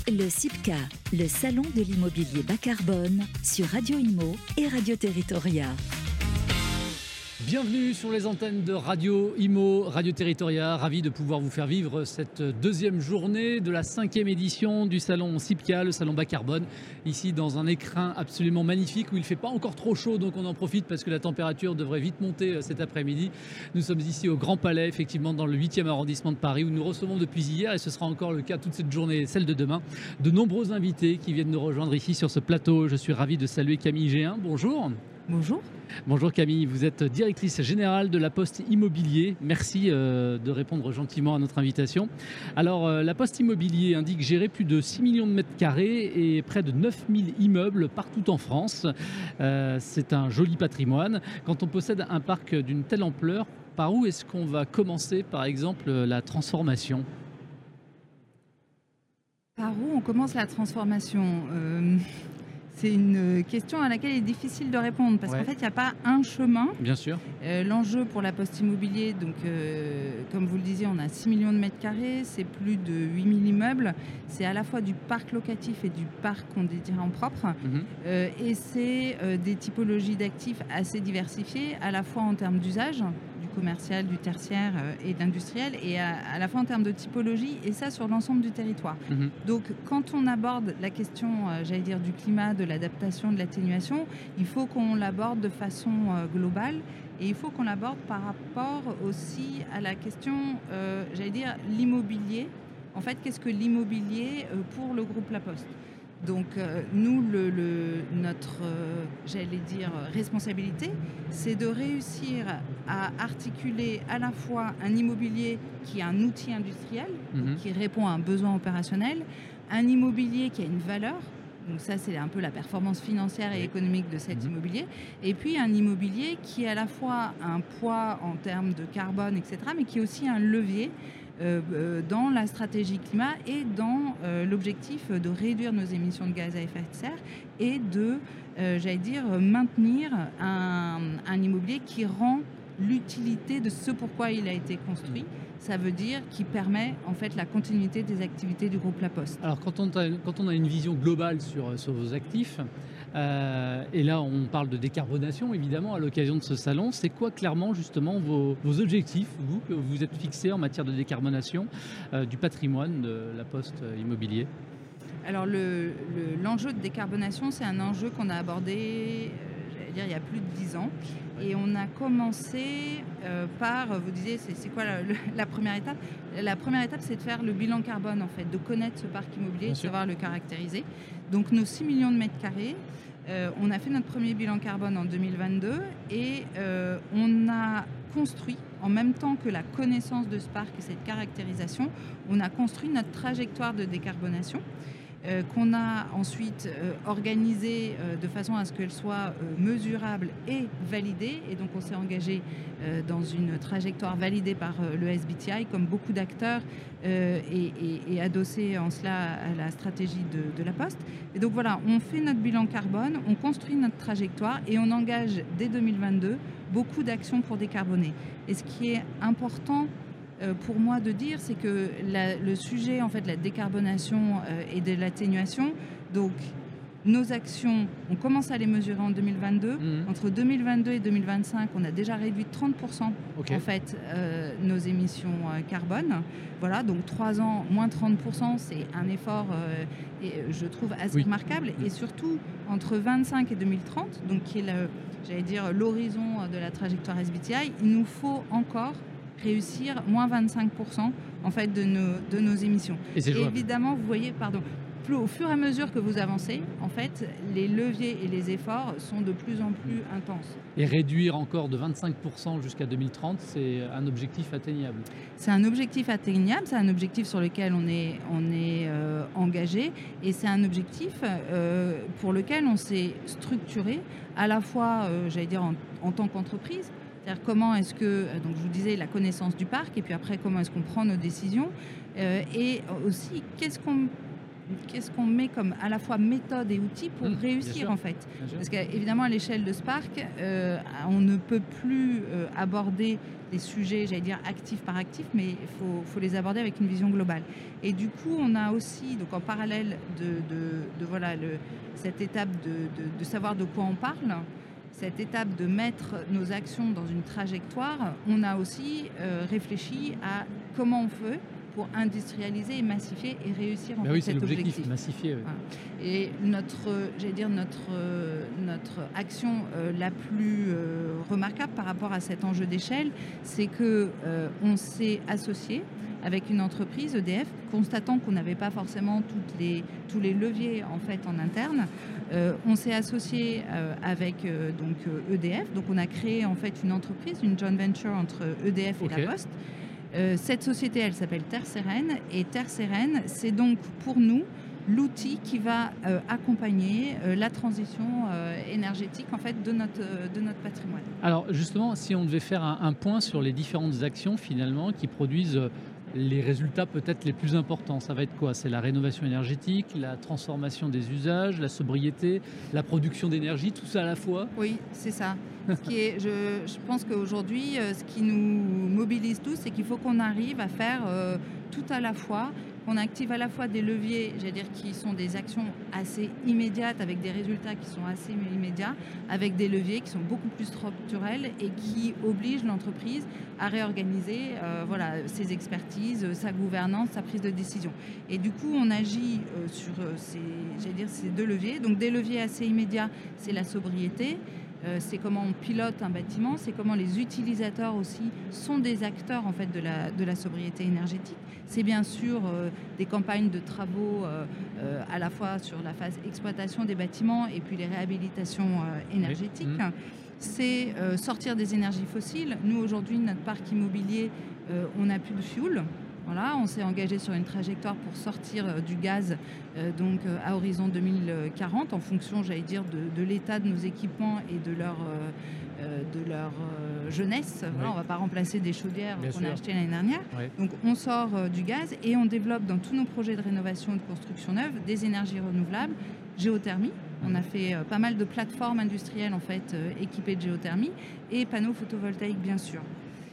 Le CIPCA, le salon de l'immobilier bas carbone sur Radio Imo et Radio Territoria. Bienvenue sur les antennes de Radio Imo, Radio Territoria. Ravi de pouvoir vous faire vivre cette deuxième journée de la 5e édition du salon CIPCA, le salon bas carbone. Ici dans un écrin absolument magnifique où il ne fait pas encore trop chaud, donc on en profite parce que la température devrait vite monter cet après-midi. Nous sommes ici au Grand Palais, effectivement dans le 8e arrondissement de Paris, où nous recevons depuis hier, et ce sera encore le cas toute cette journée, celle de demain, de nombreux invités qui viennent nous rejoindre ici sur ce plateau. Je suis ravi de saluer Camille Géhin. Bonjour. Bonjour. Bonjour Camille, vous êtes directrice générale de La Poste Immobilier. Merci de répondre gentiment à notre invitation. Alors, La Poste Immobilier indique gérer plus de 6 millions de mètres carrés et près de 9000 immeubles partout en France. C'est un joli patrimoine. Quand on possède un parc d'une telle ampleur, par où est-ce qu'on va commencer, par exemple, la transformation ? Par où on commence la transformation ? C'est une question à laquelle il est difficile de répondre parce qu'en fait, il n'y a pas un chemin. Bien sûr. L'enjeu pour La Poste Immobilier, donc, comme vous le disiez, on a 6 millions de mètres carrés, c'est plus de 8000 immeubles. C'est à la fois du parc locatif et du parc, on dirait, en propre. Et c'est des typologies d'actifs assez diversifiées, à la fois en termes d'usage, commercial, du tertiaire et de l'industriel, et à la fois en termes de typologie, et ça sur l'ensemble du territoire. Donc quand on aborde la question, j'allais dire, du climat, de l'adaptation, de l'atténuation, il faut qu'on l'aborde de façon globale, et il faut qu'on l'aborde par rapport aussi à la question, j'allais dire, l'immobilier. En fait, qu'est-ce que l'immobilier pour le groupe La Poste ? Donc nous, notre, j'allais dire, responsabilité, c'est de réussir à articuler à la fois un immobilier qui est un outil industriel, qui répond à un besoin opérationnel, un immobilier qui a une valeur, donc ça c'est un peu la performance financière et économique de cet immobilier, et puis un immobilier qui est à la fois un poids en termes de carbone, etc., mais qui est aussi un levier dans la stratégie climat et dans l'objectif de réduire nos émissions de gaz à effet de serre et de, j'allais dire, maintenir un immobilier qui rend l'utilité de ce pourquoi il a été construit. Ça veut dire qui permet en fait la continuité des activités du groupe La Poste. Alors quand on a une vision globale sur vos actifs, et là on parle de décarbonation évidemment à l'occasion de ce salon, c'est quoi clairement justement vos objectifs, vous, que vous êtes fixés en matière de décarbonation du patrimoine de La Poste Immobilier ? Alors l'enjeu de décarbonation, c'est un enjeu qu'on a abordé il y a plus de 10 ans. Et on a commencé par, vous disiez, c'est quoi la première étape ? La première étape, c'est de faire le bilan carbone, en fait, de connaître ce parc immobilier, de savoir le caractériser. Donc nos 6 millions de mètres carrés, on a fait notre premier bilan carbone en 2022 et on a construit, en même temps que la connaissance de ce parc et cette caractérisation, on a construit notre trajectoire de décarbonation. Qu'on a ensuite organisée de façon à ce qu'elle soit mesurable et validée. Et donc on s'est engagé dans une trajectoire validée par le SBTi, comme beaucoup d'acteurs, et adossé en cela à la stratégie de La Poste. Et donc voilà, on fait notre bilan carbone, on construit notre trajectoire et on engage dès 2022 beaucoup d'actions pour décarboner. Et ce qui est important pour moi de dire, c'est que le sujet en fait de la décarbonation et de l'atténuation, donc nos actions, on commence à les mesurer en 2022. Entre 2022 et 2025, on a déjà réduit de 30% en fait nos émissions carbone. Voilà, donc 3 ans, moins 30%, c'est un effort, et je trouve assez remarquable. Et surtout, entre 25 et 2030, donc qui est j'allais dire l'horizon de la trajectoire SBTi, il nous faut encore réussir moins 25% en fait de nos émissions. Et évidemment, vous voyez, au fur et à mesure que vous avancez, en fait, les leviers et les efforts sont de plus en plus intenses. Et réduire encore de 25% jusqu'à 2030, c'est un objectif atteignable ? C'est un objectif atteignable, c'est un objectif sur lequel on est engagé, et c'est un objectif pour lequel on s'est structuré à la fois, j'allais dire, en tant qu'entreprise. C'est-à-dire comment est-ce que, donc je vous disais, la connaissance du parc, et puis après comment est-ce qu'on prend nos décisions, et aussi qu'est-ce qu'on qu'est-ce qu'on met comme à la fois méthode et outils pour réussir en fait. Parce qu'évidemment à l'échelle de Spark, on ne peut plus aborder des sujets, j'allais dire actif par actif, mais il faut les aborder avec une vision globale. Et du coup, on a aussi, donc en parallèle de voilà, cette étape de savoir de quoi on parle, cette étape de mettre nos actions dans une trajectoire, on a aussi réfléchi à comment on fait pour industrialiser et massifier et réussir en fait, cet objectif. Massifier, oui. Voilà. Et notre action la plus remarquable par rapport à cet enjeu d'échelle, c'est qu'on s'est associé avec une entreprise, EDF, constatant qu'on n'avait pas forcément tous les leviers en fait en interne. On s'est associé avec donc EDF, donc on a créé en fait une entreprise, une joint venture entre EDF et La Poste. Cette société, elle s'appelle Terre Sereine, et Terre Sereine, c'est donc pour nous l'outil qui va accompagner la transition énergétique en fait, de notre patrimoine. Alors justement, si on devait faire un point sur les différentes actions finalement qui produisent les résultats peut-être les plus importants, ça va être quoi? C'est la rénovation énergétique, la transformation des usages, la sobriété, la production d'énergie, tout ça à la fois? Oui, c'est ça. Je pense qu'aujourd'hui, ce qui nous mobilise tous, c'est qu'il faut qu'on arrive à faire tout à la fois, qu'on active à la fois des leviers, j'allais dire, qui sont des actions assez immédiates, avec des résultats qui sont assez immédiats, avec des leviers qui sont beaucoup plus structurels et qui obligent l'entreprise à réorganiser ses expertises, sa gouvernance, sa prise de décision. Et du coup, on agit sur ces deux leviers. Donc des leviers assez immédiats, c'est la sobriété. C'est comment on pilote un bâtiment, c'est comment les utilisateurs aussi sont des acteurs en fait de la sobriété énergétique. C'est bien sûr des campagnes de travaux à la fois sur la phase exploitation des bâtiments et puis les réhabilitations énergétiques. C'est sortir des énergies fossiles. Nous aujourd'hui, notre parc immobilier, on n'a plus de fioul. Voilà, on s'est engagé sur une trajectoire pour sortir du gaz à horizon 2040 en fonction, j'allais dire, de l'état de nos équipements et de leur jeunesse. Voilà, on ne va pas remplacer des chaudières qu'on a achetées l'année dernière. Donc on sort du gaz et on développe dans tous nos projets de rénovation et de construction neuve des énergies renouvelables, géothermie. On a fait pas mal de plateformes industrielles en fait, équipées de géothermie et panneaux photovoltaïques bien sûr.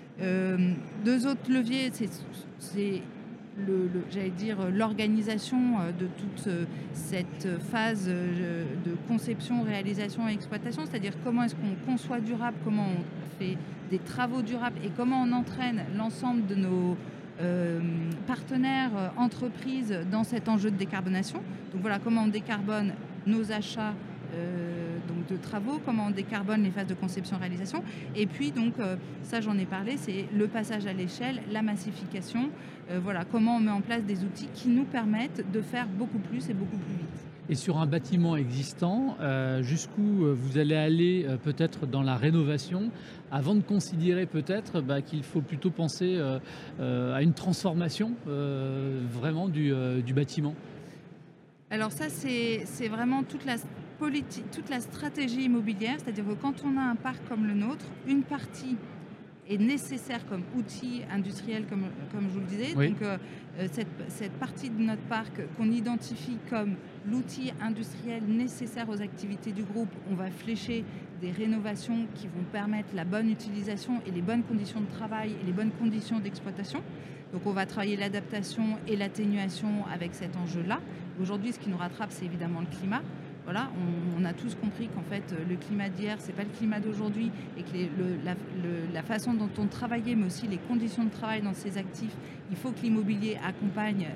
Deux autres leviers, c'est j'allais dire l'organisation de toute cette phase de conception, réalisation et exploitation, c'est-à-dire comment est-ce qu'on conçoit durable, comment on fait des travaux durables et comment on entraîne l'ensemble de nos partenaires, entreprises dans cet enjeu de décarbonation. Donc voilà, comment on décarbone nos achats de travaux, comment on décarbone les phases de conception-réalisation. Et puis, donc, ça j'en ai parlé, c'est le passage à l'échelle, la massification, comment on met en place des outils qui nous permettent de faire beaucoup plus et beaucoup plus vite. Et sur un bâtiment existant, jusqu'où vous allez aller peut-être dans la rénovation, avant de considérer peut-être qu'il faut plutôt penser à une transformation vraiment du bâtiment? Alors ça, c'est vraiment toute la stratégie immobilière, c'est-à-dire que quand on a un parc comme le nôtre, une partie est nécessaire comme outil industriel, comme je vous le disais. Oui. Donc cette partie de notre parc qu'on identifie comme l'outil industriel nécessaire aux activités du groupe, on va flécher des rénovations qui vont permettre la bonne utilisation et les bonnes conditions de travail et les bonnes conditions d'exploitation. Donc on va travailler l'adaptation et l'atténuation avec cet enjeu-là. Aujourd'hui, ce qui nous rattrape, c'est évidemment le climat. Voilà, on a tous compris qu'en fait, le climat d'hier, c'est pas le climat d'aujourd'hui et que la façon dont on travaillait, mais aussi les conditions de travail dans ces actifs, il faut que l'immobilier accompagne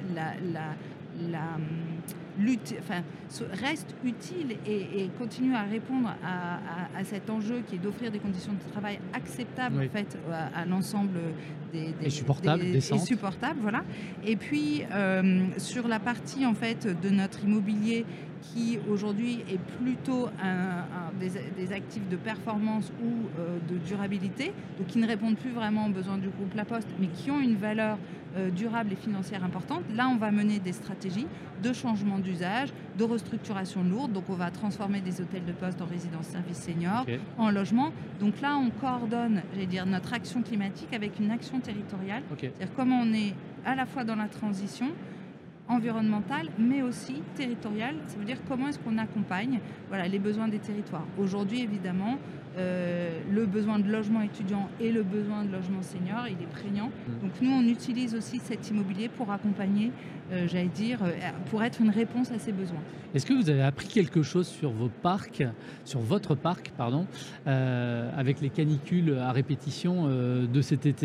reste utile et continue à répondre à cet enjeu qui est d'offrir des conditions de travail acceptables en fait, à l'ensemble et supportables, voilà. Et puis sur la partie en fait de notre immobilier qui aujourd'hui est plutôt des actifs de performance ou de durabilité, donc qui ne répondent plus vraiment aux besoins du groupe La Poste, mais qui ont une valeur durable et financière importante. Là, on va mener des stratégies de changement d'usage, de restructuration lourde. Donc, on va transformer des hôtels de poste en résidence-service senior, en logement. Donc là, on coordonne, j'allais dire, notre action climatique avec une action territoriale. C'est-à-dire comment on est à la fois dans la transition, environnementale, mais aussi territoriale. Ça veut dire comment est-ce qu'on accompagne les besoins des territoires. Aujourd'hui, évidemment, le besoin de logement étudiant et le besoin de logement senior, il est prégnant. Donc nous, on utilise aussi cet immobilier pour accompagner, pour être une réponse à ces besoins. Est-ce que vous avez appris quelque chose sur votre parc, avec les canicules à répétition de cet été ?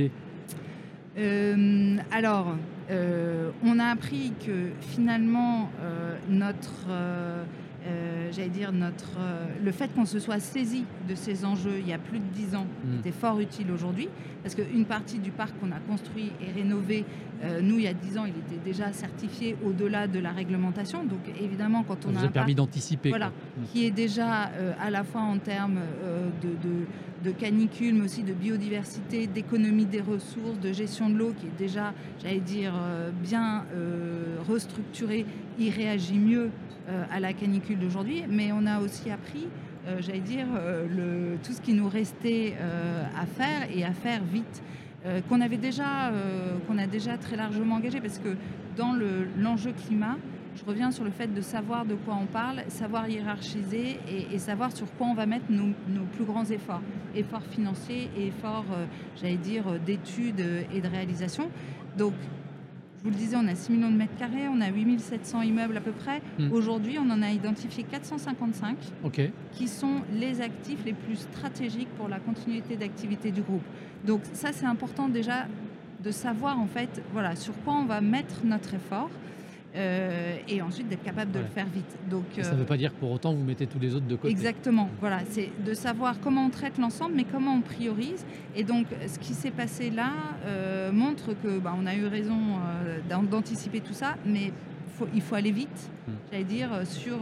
On a appris que finalement le fait qu'on se soit saisi de ces enjeux il y a plus de 10 ans était fort utile aujourd'hui, parce qu'une partie du parc qu'on a construit et rénové, nous il y a 10 ans il était déjà certifié au-delà de la réglementation, donc évidemment quand on ça vous a permis d'anticiper, qui est déjà à la fois en termes de canicule, mais aussi de biodiversité, d'économie des ressources, de gestion de l'eau, qui est déjà, bien restructuré, il réagit mieux à la canicule d'aujourd'hui. Mais on a aussi appris, tout ce qui nous restait à faire, et à faire vite, qu'on a déjà très largement engagé, parce que dans l'enjeu climat, je reviens sur le fait de savoir de quoi on parle, savoir hiérarchiser et savoir sur quoi on va mettre nos plus grands efforts financiers et efforts, d'études et de réalisation. Donc, je vous le disais, on a 6 millions de mètres carrés, on a 8700 immeubles à peu près. Aujourd'hui, on en a identifié 455 qui sont les actifs les plus stratégiques pour la continuité d'activité du groupe. Donc ça, c'est important déjà de savoir en fait, sur quoi on va mettre notre effort. Et ensuite d'être capable de le faire vite. Donc, ça ne veut pas dire que pour autant vous mettez tous les autres de côté. Exactement, c'est de savoir comment on traite l'ensemble, mais comment on priorise. Et donc ce qui s'est passé là montre que on a eu raison d'anticiper tout ça, mais il faut aller vite, sur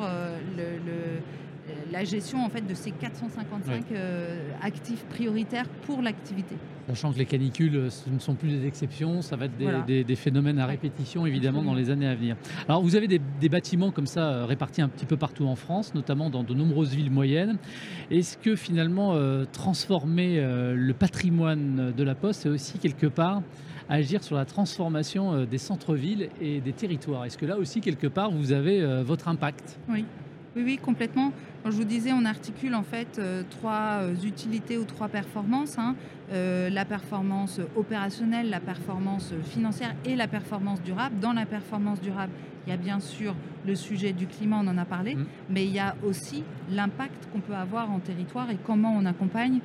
la gestion en fait de ces 455 actifs prioritaires pour l'activité. Sachant que les canicules, ce ne sont plus des exceptions, ça va être des phénomènes à répétition, évidemment, dans les années à venir. Alors, vous avez des bâtiments comme ça répartis un petit peu partout en France, notamment dans de nombreuses villes moyennes. Est-ce que finalement, transformer le patrimoine de la Poste, c'est aussi quelque part agir sur la transformation des centres-villes et des territoires? Est-ce que là aussi, quelque part, vous avez votre impact? Oui, complètement. Quand je vous disais, on articule en fait 3 utilités ou 3 performances. La performance opérationnelle, la performance financière et la performance durable. Dans la performance durable, il y a bien sûr le sujet du climat, on en a parlé, mais il y a aussi l'impact qu'on peut avoir en territoire et comment on accompagne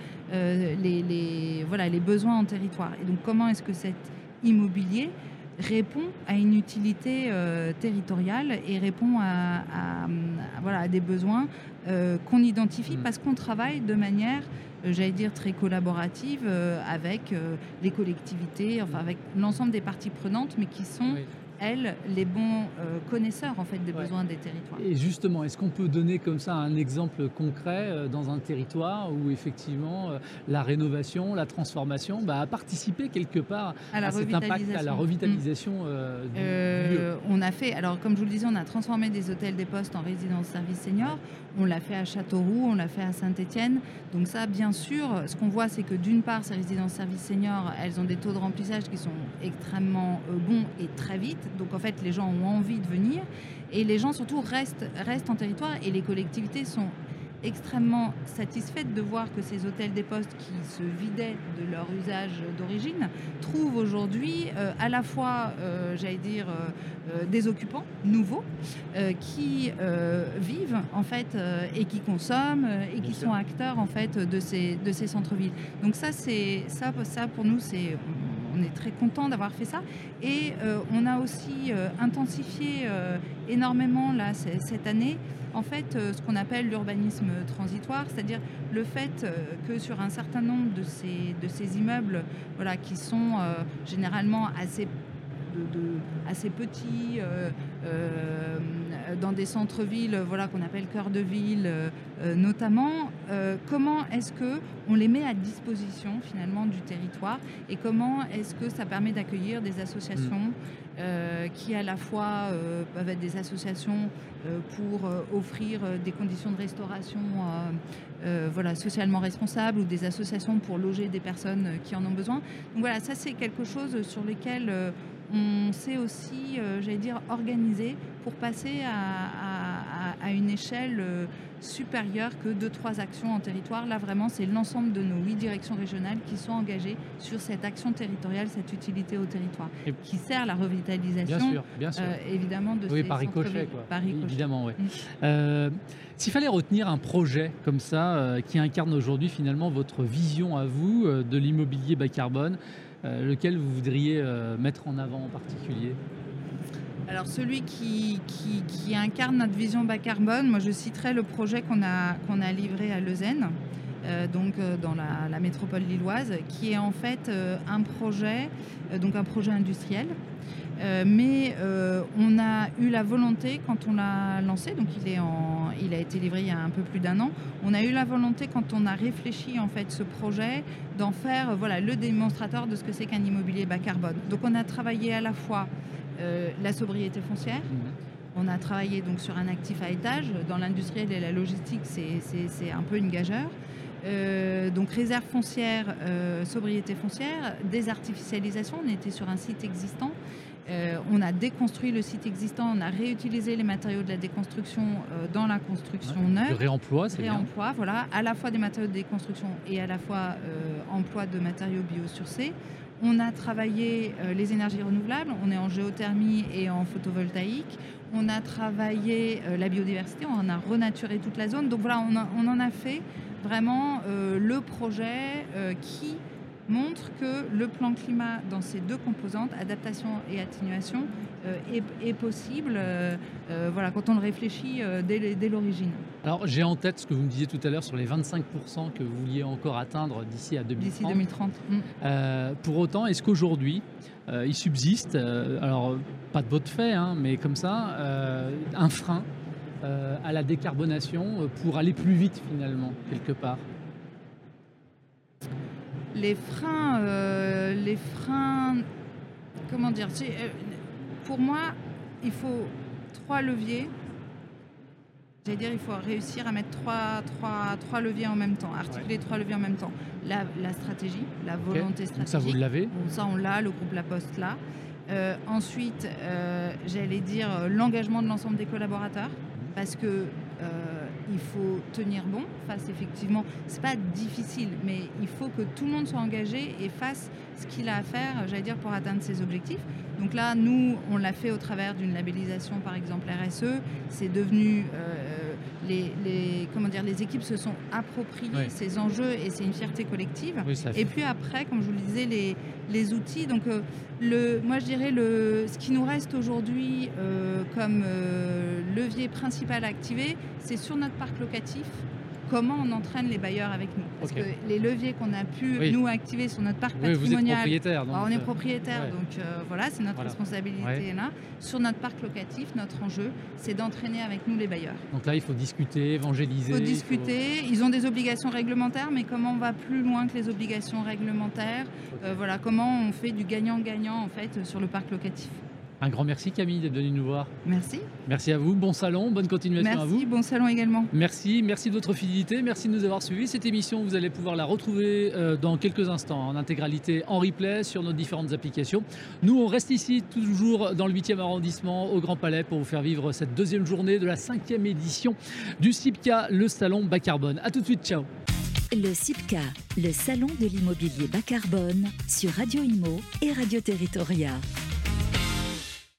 les besoins en territoire. Et donc comment est-ce que cet immobilier répond à une utilité territoriale et répond à des besoins qu'on identifie parce qu'on travaille de manière, très collaborative avec les collectivités, avec l'ensemble des parties prenantes, mais qui sont elles, les bons connaisseurs en fait des besoins des territoires. Et justement, est-ce qu'on peut donner comme ça un exemple concret dans un territoire où effectivement la rénovation, la transformation a participé quelque part à cet impact, à la revitalisation du lieu? On a fait, alors comme je vous le disais, on a transformé des hôtels des postes en résidence-service senior. On l'a fait à Châteauroux, on l'a fait à Saint-Étienne. Donc ça, bien sûr, ce qu'on voit, c'est que d'une part, ces résidences-service senior, elles ont des taux de remplissage qui sont extrêmement bons et très vite. Donc en fait, les gens ont envie de venir et les gens surtout restent en territoire et les collectivités sont extrêmement satisfaites de voir que ces hôtels des postes qui se vidaient de leur usage d'origine trouvent aujourd'hui à la fois, des occupants nouveaux qui vivent en fait et qui consomment et qui sont acteurs en fait de ces centres-villes. Donc ça pour nous on est très content d'avoir fait ça et on a aussi intensifié énormément là cette année en fait ce qu'on appelle l'urbanisme transitoire, c'est-à-dire le fait que sur un certain nombre de ces immeubles qui sont généralement assez petits dans des centres-villes qu'on appelle cœur de ville notamment, comment est-ce qu'on les met à disposition finalement du territoire et comment est-ce que ça permet d'accueillir des associations qui à la fois peuvent être des associations pour offrir des conditions de restauration socialement responsables ou des associations pour loger des personnes qui en ont besoin. Donc voilà, ça c'est quelque chose sur lequel on s'est aussi, organisé pour passer à une échelle supérieure que 2-3 actions en territoire. Là, vraiment, c'est l'ensemble de nos 8 directions régionales qui sont engagées sur cette action territoriale, cette utilité au territoire, qui sert à la revitalisation, bien sûr. Évidemment, de ces par ricochet, centres-villes. Par ricochet. Évidemment, oui. S'il fallait retenir un projet comme ça, qui incarne aujourd'hui finalement votre vision à vous de l'immobilier bas carbone, lequel vous voudriez mettre en avant en particulier ? Alors celui qui incarne notre vision bas carbone, moi je citerai le projet qu'on a livré à Leuzen, dans la métropole lilloise, qui est en fait un projet industriel. Mais on a eu la volonté, quand on l'a lancé, donc il a été livré il y a un peu plus d'1 an, on a eu la volonté, quand on a réfléchi en fait ce projet, d'en faire le démonstrateur de ce que c'est qu'un immobilier bas carbone. Donc on a travaillé à la fois la sobriété foncière. On a travaillé donc sur un actif à étage. Dans l'industriel et la logistique, c'est un peu une gageure. Donc réserve foncière, sobriété foncière, désartificialisation. On était sur un site existant. On a déconstruit le site existant, on a réutilisé les matériaux de la déconstruction dans la construction neuve. Le réemploi, c'est bien. Réemploi, voilà, à la fois des matériaux de déconstruction et à la fois emploi de matériaux biosourcés. On a travaillé les énergies renouvelables, on est en géothermie et en photovoltaïque. On a travaillé la biodiversité, on a renaturé toute la zone. Donc voilà, on en a fait vraiment le projet qui montre que le plan climat dans ses 2 composantes, adaptation et atténuation, est possible quand on le réfléchit dès l'origine. Alors j'ai en tête ce que vous me disiez tout à l'heure sur les 25% que vous vouliez encore atteindre d'ici à 2030. D'ici 2030. Pour autant, est-ce qu'aujourd'hui, il subsiste, alors pas de votre fait, mais comme ça, un frein à la décarbonation pour aller plus vite finalement, quelque part ? Les freins, comment dire, pour moi, il faut 3 leviers. Il faut réussir à mettre trois leviers en même temps, articuler 3 leviers en même temps. La stratégie, la volonté stratégique. Donc ça, vous l'avez ? Ça, on l'a, le groupe La Poste l'a. Ensuite, l'engagement de l'ensemble des collaborateurs, parce que il faut tenir bon face, effectivement, c'est pas difficile, mais il faut que tout le monde soit engagé et fasse ce qu'il a à faire, pour atteindre ses objectifs. Donc là, nous, on l'a fait au travers d'une labellisation, par exemple RSE. C'est devenu les équipes se sont appropriées ces enjeux et c'est une fierté collective. Et puis après, comme je vous le disais, les outils. Donc moi, je dirais ce qui nous reste aujourd'hui comme levier principal à activer, c'est sur notre parc locatif. Comment on entraîne les bailleurs avec nous. Parce que les leviers qu'on a pu, nous, activer sur notre parc patrimonial... Vous êtes propriétaire. Donc, on est propriétaire, donc c'est notre responsabilité là. Sur notre parc locatif, notre enjeu, c'est d'entraîner avec nous les bailleurs. Donc là, il faut discuter, évangéliser. Il faut discuter. Ils ont des obligations réglementaires, mais comment on va plus loin que les obligations réglementaires comment on fait du gagnant-gagnant, en fait, sur le parc locatif. Un grand merci Camille d'être venue nous voir. Merci. Merci à vous, bon salon, bonne continuation à vous. Merci, bon salon également. Merci de votre fidélité, merci de nous avoir suivis. Cette émission, vous allez pouvoir la retrouver dans quelques instants en intégralité, en replay sur nos différentes applications. Nous, on reste ici toujours dans le 8e arrondissement au Grand Palais pour vous faire vivre cette 2e journée de la 5e édition du CIPCA, le salon bas carbone. A tout de suite, ciao. Le CIPCA, le salon de l'immobilier bas carbone sur Radio Imo et Radio Territoria.